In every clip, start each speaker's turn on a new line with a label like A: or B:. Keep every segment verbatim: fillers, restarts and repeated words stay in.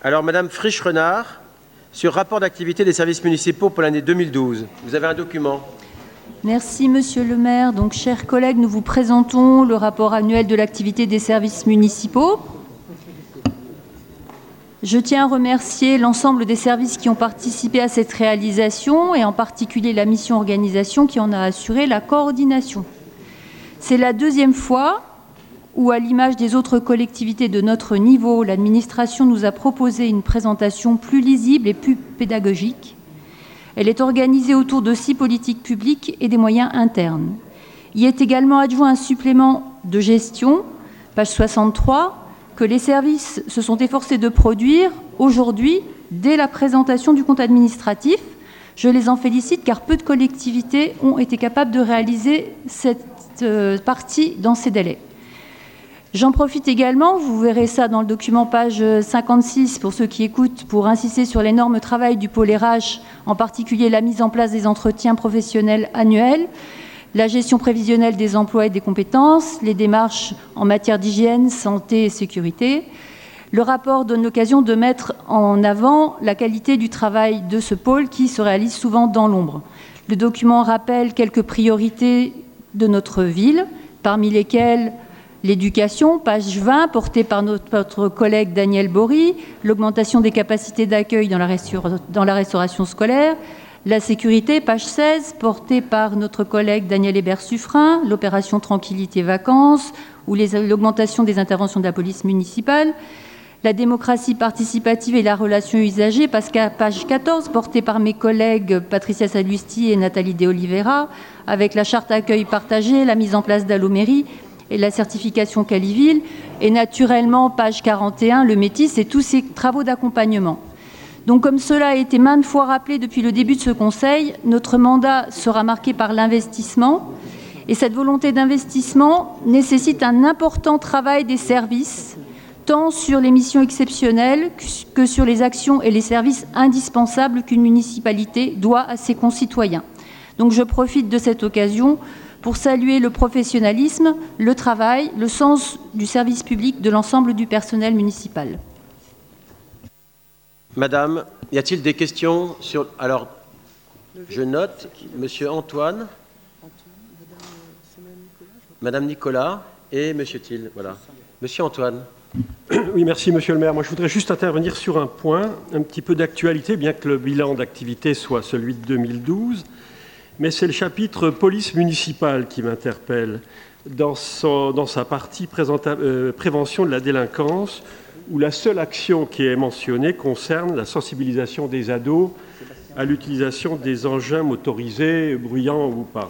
A: Alors, Madame Frisch-Renard, sur rapport d'activité des services municipaux pour l'année deux mille douze. Vous avez un document.
B: Merci, Monsieur le maire. Donc, chers collègues, nous vous présentons le rapport annuel de l'activité des services municipaux. Je tiens à remercier l'ensemble des services qui ont participé à cette réalisation et en particulier la mission organisation qui en a assuré la coordination. C'est la deuxième fois où, à l'image des autres collectivités de notre niveau, l'administration nous a proposé une présentation plus lisible et plus pédagogique. Elle est organisée autour de six politiques publiques et des moyens internes. Y est également adjoint un supplément de gestion, page soixante-trois, que les services se sont efforcés de produire aujourd'hui, dès la présentation du compte administratif. Je les en félicite car peu de collectivités ont été capables de réaliser cette euh, partie dans ces délais. J'en profite également, vous verrez ça dans le document page cinquante-six pour ceux qui écoutent, pour insister sur l'énorme travail du pôle R H, en particulier la mise en place des entretiens professionnels annuels, la gestion prévisionnelle des emplois et des compétences, les démarches en matière d'hygiène, santé et sécurité. Le rapport donne l'occasion de mettre en avant la qualité du travail de ce pôle qui se réalise souvent dans l'ombre. Le document rappelle quelques priorités de notre ville, parmi lesquelles l'éducation, page vingt, portée par notre, notre collègue Daniel Bory, l'augmentation des capacités d'accueil dans la, restaur- dans la restauration scolaire, la sécurité, page seize, portée par notre collègue Daniel Hébert-Suffren, l'opération Tranquillité Vacances ou les, l'augmentation des interventions de la police municipale, la démocratie participative et la relation usagée, page quatorze, portée par mes collègues Patricia Salusti et Nathalie De Oliveira, avec la charte accueil partagée, la mise en place d'Allomérie et la certification Caliville, et naturellement, page quarante et un, le métis et tous ces travaux d'accompagnement. Donc, comme cela a été maintes fois rappelé depuis le début de ce Conseil, notre mandat sera marqué par l'investissement. Et cette volonté d'investissement nécessite un important travail des services, tant sur les missions exceptionnelles que sur les actions et les services indispensables qu'une municipalité doit à ses concitoyens. Donc, je profite de cette occasion pour saluer le professionnalisme, le travail, le sens du service public de l'ensemble du personnel municipal.
A: Madame, y a-t-il des questions sur... Alors, je note, Monsieur Antoine, Madame Nicolas et Monsieur Thiel. Voilà. Monsieur Antoine.
C: Oui, merci, Monsieur le maire. Moi, je voudrais juste intervenir sur un point, un petit peu d'actualité, bien que le bilan d'activité soit celui de deux mille douze. Mais c'est le chapitre police municipale qui m'interpelle dans, son, dans sa partie présenta, euh, prévention de la délinquance, où la seule action qui est mentionnée concerne la sensibilisation des ados à l'utilisation des engins motorisés, bruyants ou pas.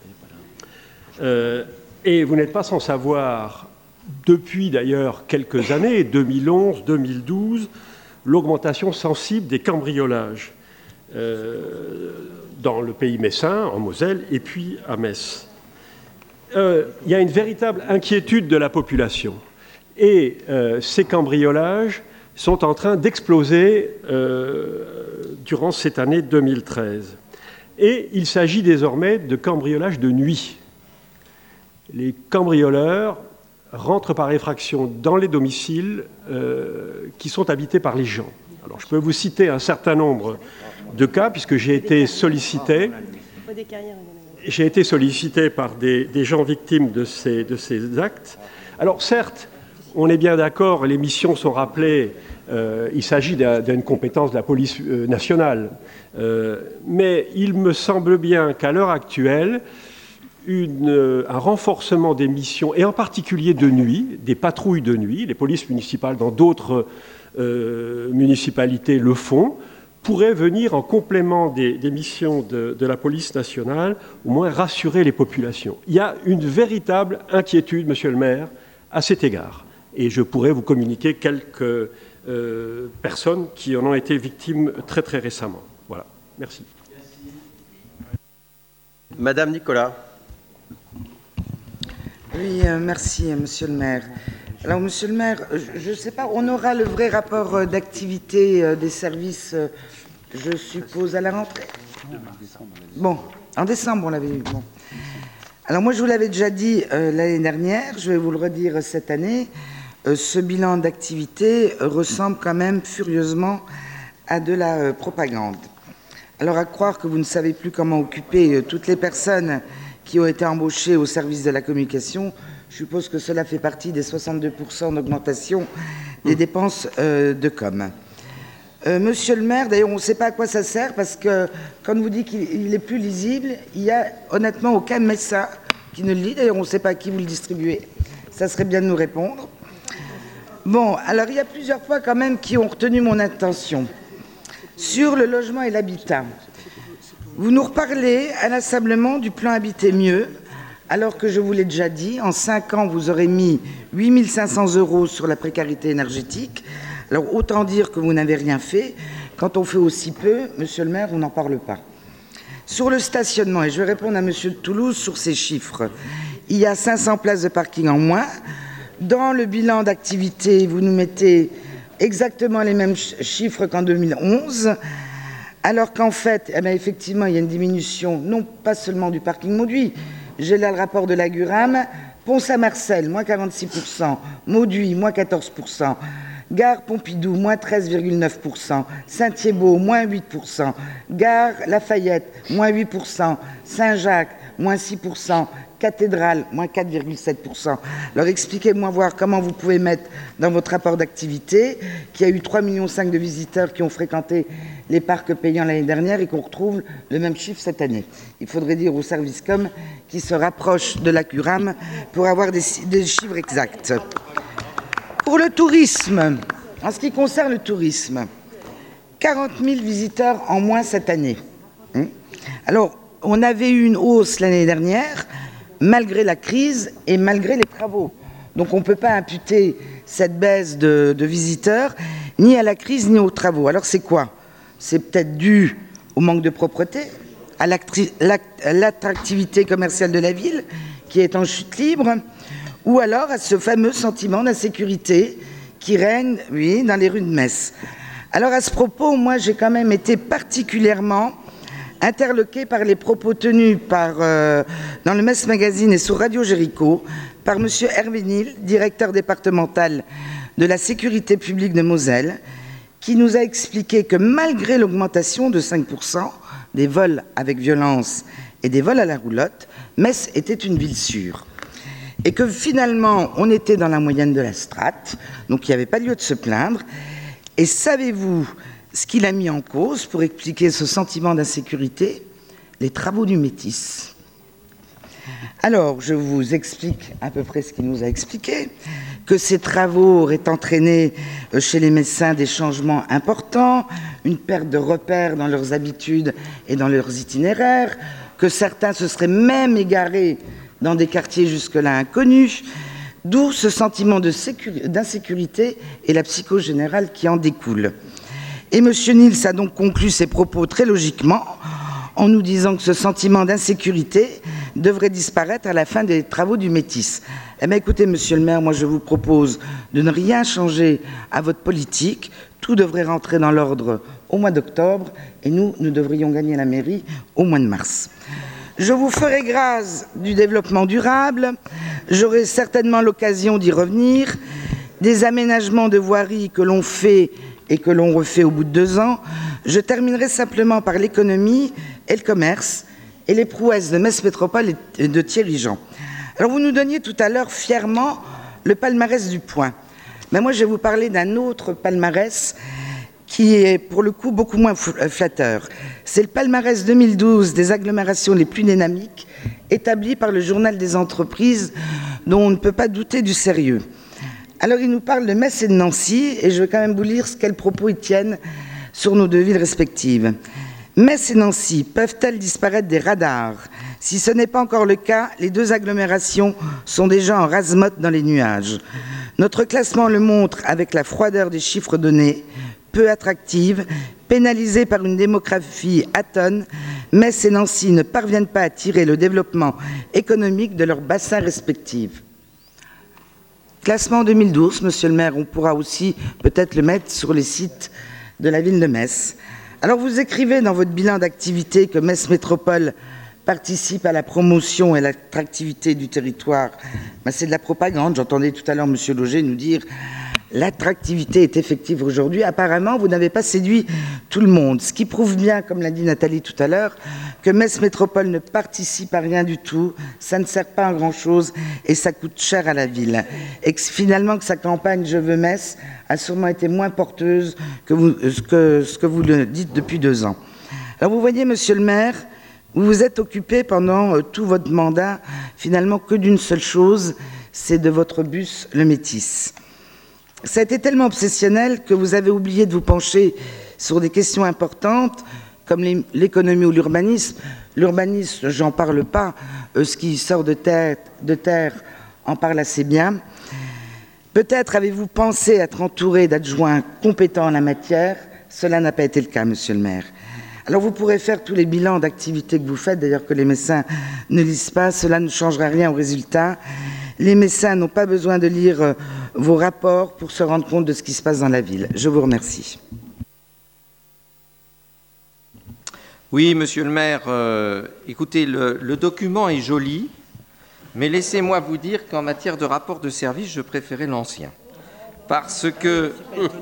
C: Euh, et vous n'êtes pas sans savoir, depuis d'ailleurs quelques années, deux mille onze, deux mille douze, l'augmentation sensible des cambriolages euh, dans le pays messin, en Moselle, et puis à Metz. Euh, il y a une véritable inquiétude de la population. Et euh, ces cambriolages sont en train d'exploser euh, durant cette année deux mille treize. Et il s'agit désormais de cambriolages de nuit. Les cambrioleurs rentrent par effraction dans les domiciles euh, qui sont habités par les gens. Alors, je peux vous citer un certain nombre de cas, puisque j'ai été sollicité, j'ai été sollicité par des, des gens victimes de ces, de ces actes. Alors, certes, on est bien d'accord, les missions sont rappelées, euh, il s'agit d'une compétence de la police nationale. Euh, mais il me semble bien qu'à l'heure actuelle, une, un renforcement des missions, et en particulier de nuit, des patrouilles de nuit, les polices municipales dans d'autres euh, municipalités le font, pourrait venir en complément des, des missions de, de la police nationale, au moins rassurer les populations. Il y a une véritable inquiétude, monsieur le maire, à cet égard. Et je pourrais vous communiquer quelques euh, personnes qui en ont été victimes très très récemment. Voilà. Merci.
A: Madame Nicolas.
D: Oui, euh, merci, monsieur le maire. Alors, monsieur le maire, je ne sais pas, on aura le vrai rapport d'activité euh, des services, euh, je suppose, à la rentrée. Bon, en décembre, on l'avait eu. Bon. Alors, moi, je vous l'avais déjà dit euh, l'année dernière, je vais vous le redire cette année. euh, ce bilan d'activité ressemble quand même furieusement à de la euh, propagande. Alors, à croire que vous ne savez plus comment occuper euh, toutes les personnes qui ont été embauchées au service de la communication, je suppose que cela fait partie des soixante-deux pour cent d'augmentation des dépenses euh, de com. Euh, monsieur le maire, d'ailleurs, on ne sait pas à quoi ça sert, parce que quand on vous dit qu'il est plus lisible, il n'y a honnêtement aucun médecin qui ne le lit. D'ailleurs, on ne sait pas à qui vous le distribuez. Ça serait bien de nous répondre. Bon, alors il y a plusieurs points quand même qui ont retenu mon attention. Sur le logement et l'habitat, vous nous reparlez inlassablement du plan Habiter mieux, alors que je vous l'ai déjà dit, en cinq ans, vous aurez mis huit mille cinq cents euros sur la précarité énergétique. Alors, autant dire que vous n'avez rien fait. Quand on fait aussi peu, monsieur le maire, on n'en parle pas. Sur le stationnement, et je vais répondre à monsieur de Toulouse sur ces chiffres, il y a cinq cents places de parking en moins. Dans le bilan d'activité, vous nous mettez exactement les mêmes chiffres qu'en deux mille onze, alors qu'en fait, eh bien, effectivement, il y a une diminution, non pas seulement du parking Mauduit. J'ai là le rapport de la Guram, Pont-Saint-Marcel, moins quarante-six pour cent, Mauduit, moins quatorze pour cent, Gare Pompidou, moins treize virgule neuf pour cent, Saint-Thiébaut, moins huit pour cent, Gare Lafayette, moins huit pour cent, Saint-Jacques, moins six pour cent, Cathédrale, moins quatre virgule sept pour cent. Alors expliquez-moi voir comment vous pouvez mettre dans votre rapport d'activité qu'il y a eu trois virgule cinq millions de visiteurs qui ont fréquenté les parcs payants l'année dernière et qu'on retrouve le même chiffre cette année. Il faudrait dire au service com qui se rapproche de la Curam pour avoir des, des chiffres exacts. Pour le tourisme, en ce qui concerne le tourisme, quarante mille visiteurs en moins cette année. Alors, on avait eu une hausse l'année dernière, malgré la crise et malgré les travaux. Donc on ne peut pas imputer cette baisse de, de visiteurs ni à la crise ni aux travaux. Alors c'est quoi? C'est peut-être dû au manque de propreté, à l'attractivité commerciale de la ville qui est en chute libre, ou alors à ce fameux sentiment d'insécurité qui règne, oui, dans les rues de Metz. Alors à ce propos, moi j'ai quand même été particulièrement interloqué par les propos tenus par, euh, dans le Metz Magazine et sur Radio Jéricho par M. Hervé Nil, directeur départemental de la sécurité publique de Moselle, qui nous a expliqué que malgré l'augmentation de cinq pour cent des vols avec violence et des vols à la roulotte, Metz était une ville sûre. Et que finalement, on était dans la moyenne de la strate, donc il n'y avait pas lieu de se plaindre. Et savez-vous ce qu'il a mis en cause pour expliquer ce sentiment d'insécurité? Les travaux du Métis. Alors, je vous explique à peu près ce qu'il nous a expliqué, que ces travaux auraient entraîné chez les médecins des changements importants, une perte de repères dans leurs habitudes et dans leurs itinéraires, que certains se seraient même égarés dans des quartiers jusque-là inconnus, d'où ce sentiment d'insécurité et la psychose générale qui en découle. Et M. Nils a donc conclu ses propos très logiquement en nous disant que ce sentiment d'insécurité devrait disparaître à la fin des travaux du Métis. Eh bien, écoutez, monsieur le maire, moi je vous propose de ne rien changer à votre politique. Tout devrait rentrer dans l'ordre au mois d'octobre et nous, nous devrions gagner la mairie au mois de mars. Je vous ferai grâce du développement durable. J'aurai certainement l'occasion d'y revenir. Des aménagements de voiries que l'on fait et que l'on refait au bout de deux ans. Je terminerai simplement par l'économie et le commerce et les prouesses de Metz Métropole et de Thierry Jean. Alors vous nous donniez tout à l'heure fièrement le palmarès du point. Mais moi je vais vous parler d'un autre palmarès qui est pour le coup beaucoup moins flatteur. C'est le palmarès deux mille douze des agglomérations les plus dynamiques établi par le journal des entreprises dont on ne peut pas douter du sérieux. Alors, il nous parle de Metz et de Nancy, et je vais quand même vous lire ce quels propos ils tiennent sur nos deux villes respectives. Metz et Nancy peuvent-elles disparaître des radars? Si ce n'est pas encore le cas, les deux agglomérations sont déjà en rase-motte dans les nuages. Notre classement le montre avec la froideur des chiffres donnés, peu attractive, pénalisée par une démographie atone. Metz et Nancy ne parviennent pas à tirer le développement économique de leurs bassins respectifs. Classement deux mille douze, monsieur le maire, on pourra aussi peut-être le mettre sur les sites de la ville de Metz. Alors vous écrivez dans votre bilan d'activité que Metz Métropole participe à la promotion et l'attractivité du territoire, ben c'est de la propagande. J'entendais tout à l'heure M. Lauger nous dire l'attractivité est effective aujourd'hui. Apparemment, vous n'avez pas séduit tout le monde, ce qui prouve bien, comme l'a dit Nathalie tout à l'heure, que Metz Métropole ne participe à rien du tout, ça ne sert pas à grand-chose et ça coûte cher à la ville. Et que finalement, que sa campagne « Je veux Metz » a sûrement été moins porteuse que, vous, que ce que vous le dites depuis deux ans. Alors vous voyez, monsieur le maire, vous vous êtes occupé pendant euh, tout votre mandat, finalement, que d'une seule chose, c'est de votre bus, le Métis. Ça a été tellement obsessionnel que vous avez oublié de vous pencher sur des questions importantes, comme l'économie ou l'urbanisme. L'urbanisme, j'en parle pas, euh, ce qui sort de terre, de terre en parle assez bien. Peut-être avez-vous pensé être entouré d'adjoints compétents en la matière. Cela n'a pas été le cas, monsieur le maire. Alors vous pourrez faire tous les bilans d'activité que vous faites, d'ailleurs que les médecins ne lisent pas, cela ne changera rien au résultat. Les médecins n'ont pas besoin de lire euh, vos rapports pour se rendre compte de ce qui se passe dans la ville. Je vous remercie.
E: Oui, monsieur le maire, euh, écoutez, le, le document est joli, mais laissez-moi vous dire qu'en matière de rapport de service, je préférais l'ancien. Parce que...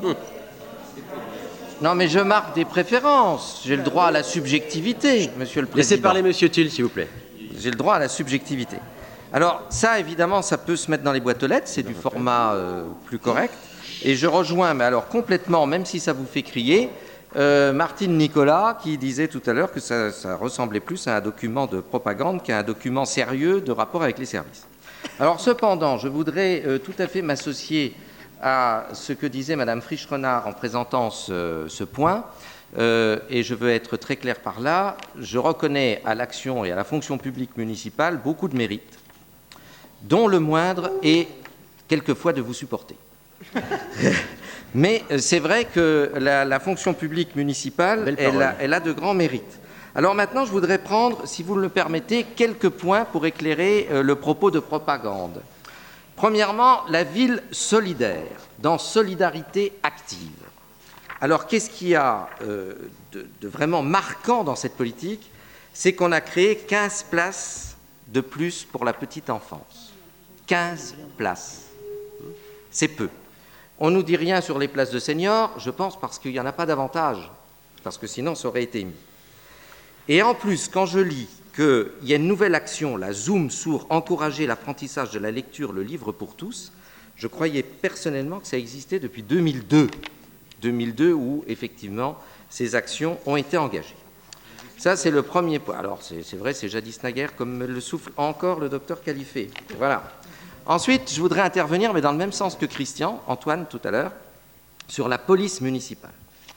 E: Non, mais je marque des préférences. J'ai le droit à la subjectivité, monsieur le président.
A: Laissez parler monsieur Thuil, s'il vous plaît.
E: J'ai le droit à la subjectivité. Alors, ça, évidemment, ça peut se mettre dans les boîtes aux lettres, c'est du format euh, plus correct. Et je rejoins, mais alors complètement, même si ça vous fait crier, euh, Martine Nicolas, qui disait tout à l'heure que ça, ça ressemblait plus à un document de propagande qu'à un document sérieux de rapport avec les services. Alors, cependant, je voudrais euh, tout à fait m'associer à ce que disait Madame Frisch-Renard en présentant ce, ce point, euh, et je veux être très clair par là, je reconnais à l'action et à la fonction publique municipale beaucoup de mérites, dont le moindre est quelquefois de vous supporter. Mais c'est vrai que la, la fonction publique municipale, elle a, elle a de grands mérites. Alors maintenant, je voudrais prendre, si vous le permettez, quelques points pour éclairer euh, le propos de propagande. Premièrement, la ville solidaire, dans solidarité active. Alors, qu'est-ce qu'il y a euh, de, de vraiment marquant dans cette politique? C'est qu'on a créé quinze places de plus pour la petite enfance. quinze places. C'est peu. On ne nous dit rien sur les places de seniors, je pense parce qu'il n'y en a pas davantage, parce que sinon ça aurait été mis. Et en plus, quand je lis qu'il y a une nouvelle action, la Zoom sur encourager l'apprentissage de la lecture, le livre pour tous, je croyais personnellement que ça existait depuis deux mille deux. deux mille deux où, effectivement, ces actions ont été engagées. Ça, c'est le premier point. Alors, c'est vrai, c'est jadis naguère, comme me le souffle encore le docteur Califé. Voilà. Ensuite, je voudrais intervenir, mais dans le même sens que Christian, Antoine, tout à l'heure, sur la police municipale.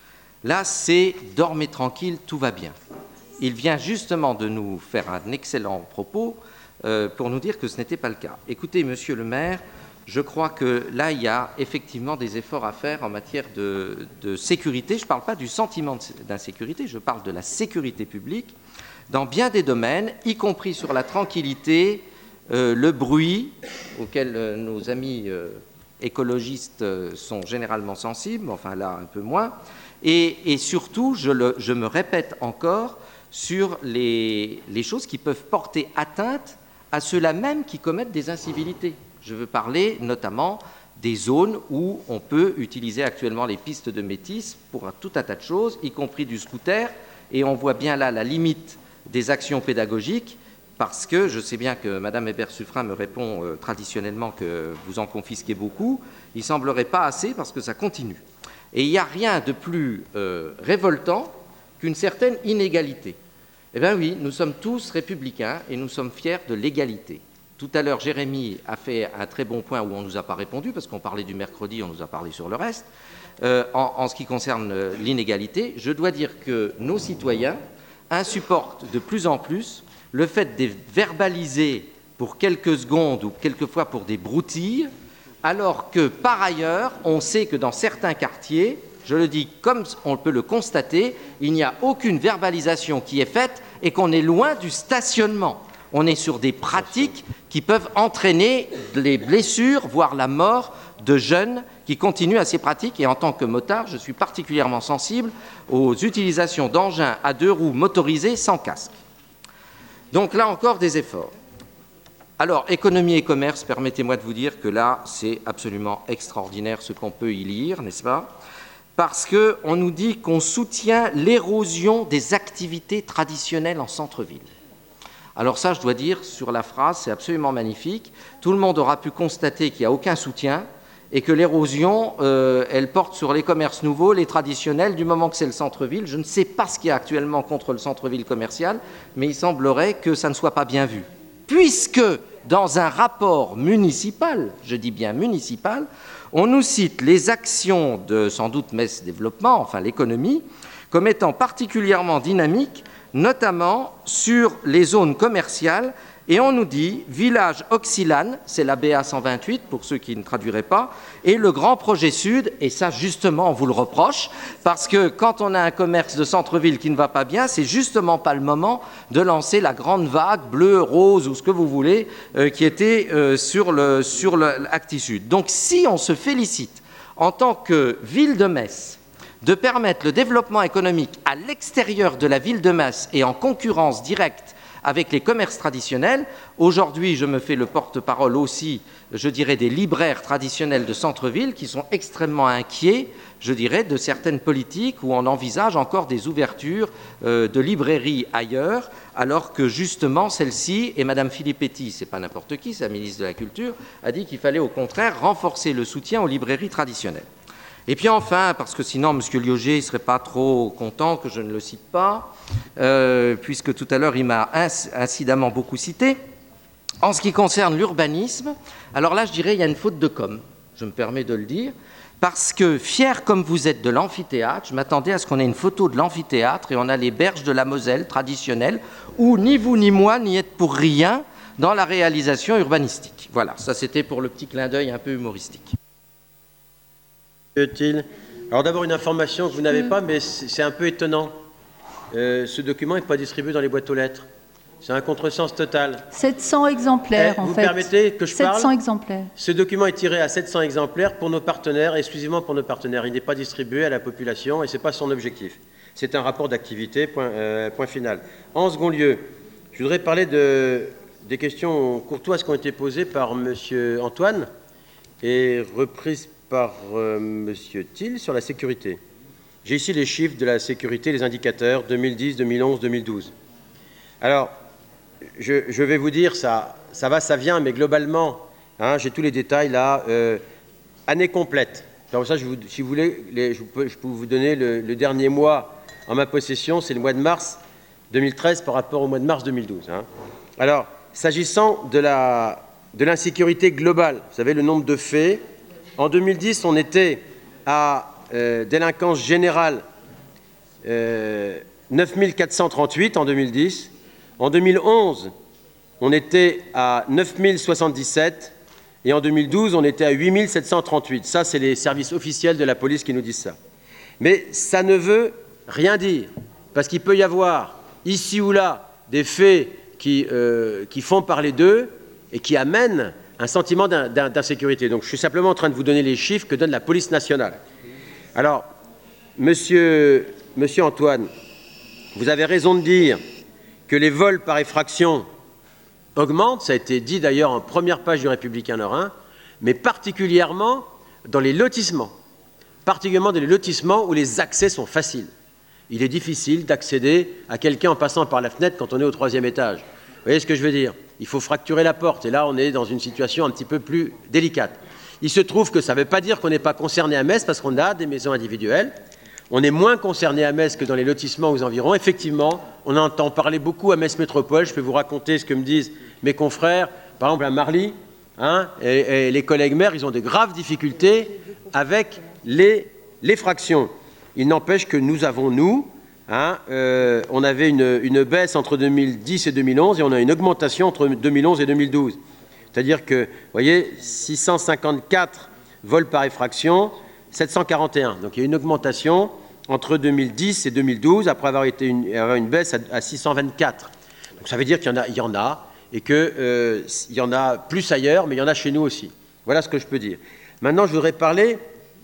E: Là, c'est « dormez tranquille, tout va bien ». Il vient justement de nous faire un excellent propos euh, pour nous dire que ce n'était pas le cas. Écoutez, monsieur le maire, je crois que là, il y a effectivement des efforts à faire en matière de, de sécurité. Je ne parle pas du sentiment d'insécurité, je parle de la sécurité publique dans bien des domaines, y compris sur la tranquillité, euh, le bruit, auquel euh, nos amis euh, écologistes euh, sont généralement sensibles, enfin là, un peu moins. Et, et surtout, je, le, je me répète encore, sur les, les choses qui peuvent porter atteinte à ceux-là même qui commettent des incivilités. Je veux parler notamment des zones où on peut utiliser actuellement les pistes de métis pour un, tout un tas de choses, y compris du scooter, et on voit bien là la limite des actions pédagogiques, parce que je sais bien que Mme Hébert-Suffren me répond euh, traditionnellement que vous en confisquez beaucoup, il ne semblerait pas assez parce que ça continue. Et il n'y a rien de plus euh, révoltant qu'une certaine inégalité. Eh bien oui, nous sommes tous républicains et nous sommes fiers de l'égalité. Tout à l'heure, Jérémy a fait un très bon point où on ne nous a pas répondu, parce qu'on parlait du mercredi, on nous a parlé sur le reste. Euh, en, en ce qui concerne euh, l'inégalité, je dois dire que nos citoyens insupportent de plus en plus le fait de verbaliser pour quelques secondes ou quelquefois pour des broutilles, alors que par ailleurs, on sait que dans certains quartiers, je le dis comme on peut le constater, il n'y a aucune verbalisation qui est faite et qu'on est loin du stationnement. On est sur des pratiques qui peuvent entraîner les blessures, voire la mort de jeunes qui continuent à ces pratiques. Et en tant que motard, je suis particulièrement sensible aux utilisations d'engins à deux roues motorisés sans casque. Donc là encore, des efforts. Alors, économie et commerce, permettez-moi de vous dire que là, c'est absolument extraordinaire ce qu'on peut y lire, n'est-ce pas? Parce qu'on nous dit qu'on soutient l'érosion des activités traditionnelles en centre-ville. Alors ça, je dois dire, sur la phrase, c'est absolument magnifique. Tout le monde aura pu constater qu'il n'y a aucun soutien et que l'érosion, euh, elle porte sur les commerces nouveaux, les traditionnels, du moment que c'est le centre-ville. Je ne sais pas ce qu'il y a actuellement contre le centre-ville commercial, mais il semblerait que ça ne soit pas bien vu. Puisque, dans un rapport municipal, je dis bien municipal, on nous cite les actions de, sans doute, Metz Développement, enfin l'économie, comme étant particulièrement dynamiques, notamment sur les zones commerciales, et on nous dit village Oxylane, c'est la B A cent vingt-huit pour ceux qui ne traduiraient pas, et le grand projet Sud, et ça justement on vous le reproche, parce que quand on a un commerce de centre-ville qui ne va pas bien, c'est justement pas le moment de lancer la grande vague bleu, rose ou ce que vous voulez, euh, qui était euh, sur le sur l'Acti Sud. Donc si on se félicite en tant que ville de Metz de permettre le développement économique à l'extérieur de la ville de Metz et en concurrence directe avec les commerces traditionnels. Aujourd'hui, je me fais le porte-parole aussi, je dirais, des libraires traditionnels de centre-ville qui sont extrêmement inquiets, je dirais, de certaines politiques où on envisage encore des ouvertures euh, de librairies ailleurs, alors que justement celle-ci, et Mme Filippetti, c'est pas n'importe qui, c'est la ministre de la Culture, a dit qu'il fallait au contraire renforcer le soutien aux librairies traditionnelles. Et puis enfin, parce que sinon M. Lioger ne serait pas trop content que je ne le cite pas, euh, puisque tout à l'heure il m'a incidemment beaucoup cité, en ce qui concerne l'urbanisme, alors là je dirais il y a une faute de com', je me permets de le dire, parce que fier comme vous êtes de l'amphithéâtre, je m'attendais à ce qu'on ait une photo de l'amphithéâtre et on a les berges de la Moselle traditionnelles, où ni vous ni moi n'y êtes pour rien dans la réalisation urbanistique. Voilà, ça c'était pour le petit clin d'œil un peu humoristique.
A: Alors d'abord une information que vous n'avez pas, mais c'est un peu étonnant. Euh, ce document n'est pas distribué dans les boîtes aux lettres. C'est un contresens total.
B: sept cents exemplaires,
A: eh,
B: en
A: vous
B: fait.
A: Vous permettez que je parle ?
B: sept cents exemplaires.
A: Ce document est tiré à sept cents exemplaires pour nos partenaires, exclusivement pour nos partenaires. Il n'est pas distribué à la population et ce n'est pas son objectif. C'est un rapport d'activité, point, euh, point final. En second lieu, je voudrais parler de, des questions courtoises qui ont été posées par M. Antoine et reprises par euh, M. Thiel sur la sécurité. J'ai ici les chiffres de la sécurité, les indicateurs deux mille dix, deux mille onze, deux mille douze. Alors, je, je vais vous dire, ça, ça va, ça vient, mais globalement, hein, j'ai tous les détails là. Euh, année complète. Alors ça, je vous, si vous voulez, les, je, peux, je peux vous donner le, le dernier mois en ma possession, c'est le mois de mars deux mille treize par rapport au mois de mars deux mille douze. Hein. Alors, s'agissant de la, de l'insécurité globale, vous savez, le nombre de faits, en deux mille dix, on était à euh, délinquance générale euh, neuf mille quatre cent trente-huit en deux mille dix. En deux mille onze, on était à neuf mille soixante-dix-sept et en deux mille douze, on était à huit mille sept cent trente-huit. Ça, c'est les services officiels de la police qui nous disent ça. Mais ça ne veut rien dire, parce qu'il peut y avoir ici ou là des faits qui, euh, qui font parler d'eux et qui amènent un sentiment d'insécurité. Donc, je suis simplement en train de vous donner les chiffres que donne la police nationale. Alors, monsieur, monsieur Antoine, vous avez raison de dire que les vols par effraction augmentent, ça a été dit d'ailleurs en première page du Républicain Lorrain, mais particulièrement dans les lotissements, particulièrement dans les lotissements où les accès sont faciles. Il est difficile d'accéder à quelqu'un en passant par la fenêtre quand on est au troisième étage. Vous voyez ce que je veux dire ? Il faut fracturer la porte, et là, on est dans une situation un petit peu plus délicate. Il se trouve que ça ne veut pas dire qu'on n'est pas concerné à Metz, parce qu'on a des maisons individuelles. On est moins concerné à Metz que dans les lotissements aux environs. Effectivement, on entend parler beaucoup à Metz Métropole. Je peux vous raconter ce que me disent mes confrères, par exemple à Marly, hein, et, et les collègues maires, ils ont de graves difficultés avec les, les fractions. Il n'empêche que nous avons, nous, Hein, euh, on avait une, une baisse entre deux mille dix et deux mille onze et on a une augmentation entre deux mille onze et deux mille douze. C'est-à-dire que, vous voyez, six cent cinquante-quatre vols par effraction, sept cent quarante et un. Donc il y a une augmentation entre deux mille dix et deux mille douze, après avoir été une, avoir une baisse à, à six cent vingt-quatre. Donc ça veut dire qu'il y en a, il y en a et qu'il euh, y en a plus ailleurs, mais il y en a chez nous aussi. Voilà ce que je peux dire. Maintenant, je voudrais parler,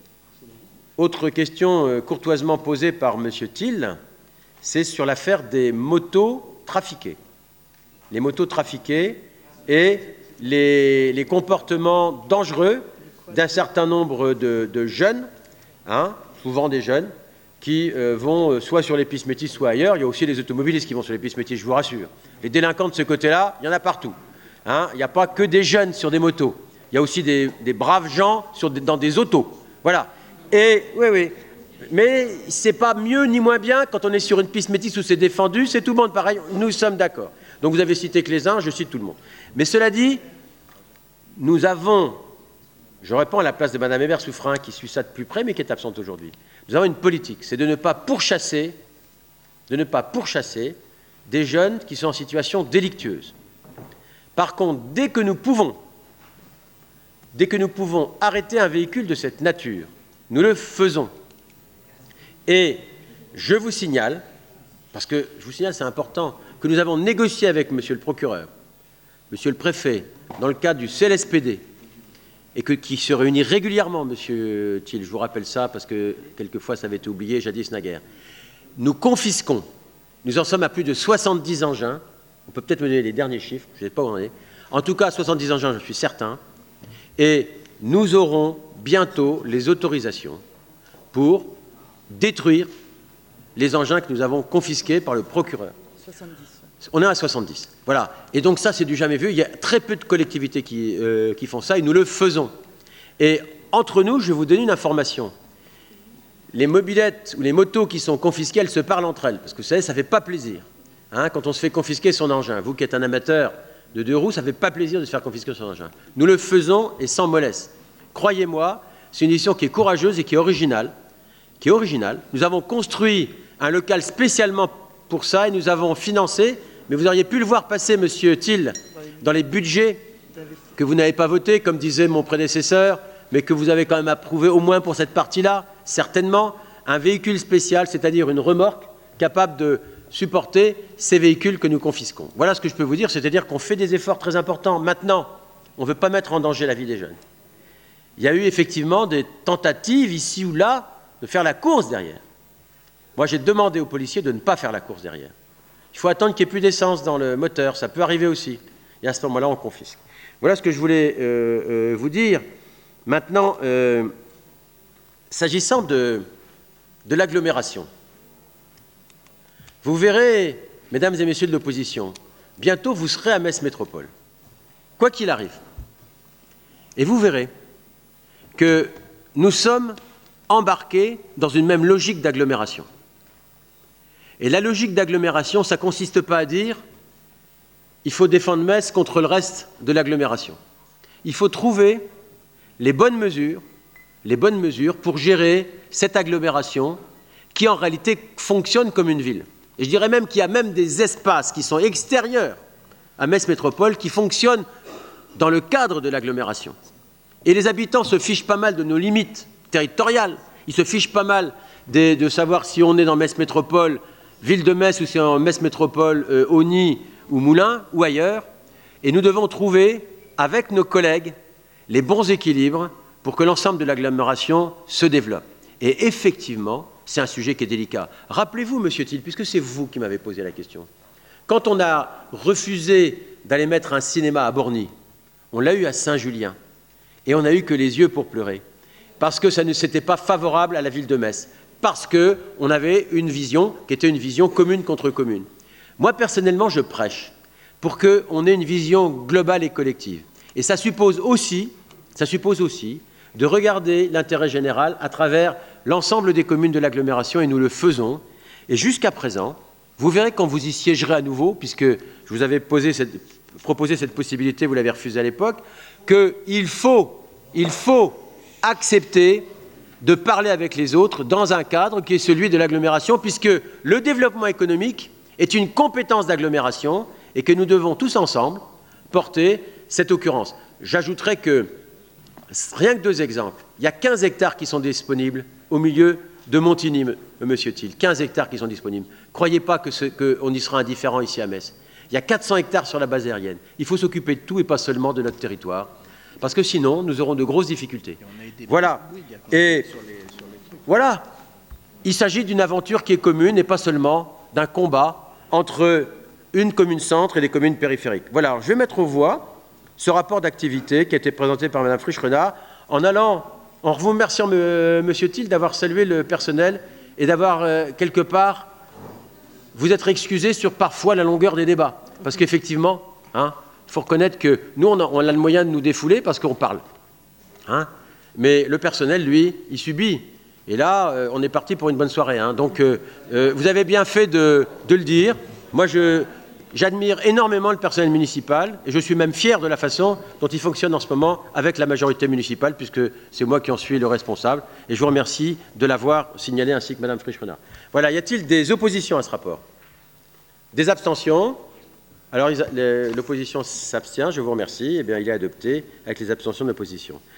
A: autre question euh, courtoisement posée par M. Thiel, c'est sur l'affaire des motos trafiquées. les motos trafiquées et les, les comportements dangereux d'un certain nombre de, de jeunes, hein, souvent des jeunes, qui euh, vont soit sur les pistes métisses, soit ailleurs. Il y a aussi les automobilistes qui vont sur les pistes métisses, je vous rassure. Les délinquants de ce côté-là, il y en a partout. Hein. Il n'y a pas que des jeunes sur des motos. Il y a aussi des, des braves gens sur des, dans des autos. Voilà. Et, oui, oui. Mais c'est pas mieux ni moins bien quand on est sur une piste métisse où c'est défendu, c'est tout le monde pareil, nous sommes d'accord. Donc vous avez cité que les uns, je cite tout le monde. Mais cela dit, nous avons, je réponds à la place de Mme Hébert-Souffrin qui suit ça de plus près mais qui est absente aujourd'hui. Nous avons une politique, c'est de ne pas pourchasser, de ne pas pourchasser des jeunes qui sont en situation délictueuse. Par contre, dès que nous pouvons, dès que nous pouvons arrêter un véhicule de cette nature, nous le faisons. Et je vous signale, parce que je vous signale, c'est important, que nous avons négocié avec Monsieur le procureur, Monsieur le préfet, dans le cadre du C L S P D, et que, qui se réunit régulièrement, Monsieur Thiel, je vous rappelle ça, parce que quelquefois ça avait été oublié, jadis naguère. Nous confisquons, nous en sommes à plus de soixante-dix engins, on peut peut-être me donner les derniers chiffres, je ne sais pas où on est, en tout cas soixante-dix engins, je suis certain, et nous aurons bientôt les autorisations pour détruire les engins que nous avons confisqués par le procureur. soixante-dix. On est à soixante-dix. Voilà. Et donc ça, c'est du jamais vu. Il y a très peu de collectivités qui, euh, qui font ça et nous le faisons. Et entre nous, je vais vous donner une information. Les mobylettes ou les motos qui sont confisquées, elles se parlent entre elles. Parce que vous savez, ça ne fait pas plaisir. Hein, quand on se fait confisquer son engin. Vous qui êtes un amateur de deux roues, ça ne fait pas plaisir de se faire confisquer son engin. Nous le faisons et sans mollesse. Croyez-moi, c'est une décision qui est courageuse et qui est originale. qui est originale. Nous avons construit un local spécialement pour ça et nous avons financé, mais vous auriez pu le voir passer, Monsieur Thiel, dans les budgets que vous n'avez pas votés, comme disait mon prédécesseur, mais que vous avez quand même approuvé au moins pour cette partie-là, certainement, un véhicule spécial, c'est-à-dire une remorque capable de supporter ces véhicules que nous confisquons. Voilà ce que je peux vous dire, c'est-à-dire qu'on fait des efforts très importants. Maintenant, on ne veut pas mettre en danger la vie des jeunes. Il y a eu effectivement des tentatives ici ou là de faire la course derrière. Moi, j'ai demandé aux policiers de ne pas faire la course derrière. Il faut attendre qu'il n'y ait plus d'essence dans le moteur, ça peut arriver aussi. Et à ce moment-là, on confisque. Voilà ce que je voulais euh, euh, vous dire. Maintenant, euh, s'agissant de, de l'agglomération, vous verrez, mesdames et messieurs de l'opposition, bientôt vous serez à Metz Métropole, quoi qu'il arrive. Et vous verrez que nous sommes embarqués dans une même logique d'agglomération. Et la logique d'agglomération, ça ne consiste pas à dire il faut défendre Metz contre le reste de l'agglomération. Il faut trouver les bonnes mesures, les bonnes mesures pour gérer cette agglomération qui en réalité fonctionne comme une ville. Et je dirais même qu'il y a même des espaces qui sont extérieurs à Metz Métropole qui fonctionnent dans le cadre de l'agglomération. Et les habitants se fichent pas mal de nos limites territoriales. Ils se fichent pas mal de, de savoir si on est dans Metz Métropole, ville de Metz, ou si on est en Metz Métropole, euh, Auny ou Moulins, ou ailleurs. Et nous devons trouver, avec nos collègues, les bons équilibres pour que l'ensemble de l'agglomération se développe. Et effectivement, c'est un sujet qui est délicat. Rappelez-vous, Monsieur Thiel, puisque c'est vous qui m'avez posé la question, quand on a refusé d'aller mettre un cinéma à Borny, on l'a eu à Saint-Julien, et on n'a eu que les yeux pour pleurer, parce que ça ne s'était pas favorable à la ville de Metz, parce qu'on avait une vision qui était une vision commune contre commune. Moi, personnellement, je prêche pour qu'on ait une vision globale et collective. Et ça suppose aussi, ça suppose aussi de regarder l'intérêt général à travers l'ensemble des communes de l'agglomération, et nous le faisons. Et jusqu'à présent, vous verrez quand vous y siégerez à nouveau, puisque je vous avais posé cette, proposé cette possibilité, vous l'avez refusée à l'époque, qu'il faut, il faut accepter de parler avec les autres dans un cadre qui est celui de l'agglomération, puisque le développement économique est une compétence d'agglomération et que nous devons tous ensemble porter cette occurrence. J'ajouterai que, rien que deux exemples, il y a quinze hectares qui sont disponibles au milieu de Montigny, Monsieur Thiel, quinze hectares qui sont disponibles. Croyez pas que ce, qu'on y sera indifférent ici à Metz. Il y a quatre cents hectares sur la base aérienne. Il faut s'occuper de tout et pas seulement de notre territoire, parce que sinon, nous aurons de grosses difficultés. Voilà. Et voilà. Il s'agit d'une aventure qui est commune et pas seulement d'un combat entre une commune centre et des communes périphériques. Voilà, alors je vais mettre aux voix ce rapport d'activité qui a été présenté par Mme Frisch-Renard en allant, en vous remerciant M. Thiel d'avoir salué le personnel et d'avoir, euh, quelque part, vous être excusé sur parfois la longueur des débats. Parce qu'effectivement, hein, il faut reconnaître que nous, on a, on a le moyen de nous défouler parce qu'on parle. Hein, mais le personnel, lui, il subit. Et là, euh, on est parti pour une bonne soirée. Hein. Donc, euh, euh, vous avez bien fait de, de le dire. Moi, je, j'admire énormément le personnel municipal et je suis même fier de la façon dont il fonctionne en ce moment avec la majorité municipale, puisque c'est moi qui en suis le responsable. Et je vous remercie de l'avoir signalé ainsi que Mme Frisch-Renard. Voilà, y a-t-il des oppositions à ce rapport? Des abstentions? Alors, l'opposition s'abstient, je vous remercie. Eh bien, il est adopté avec les abstentions de l'opposition.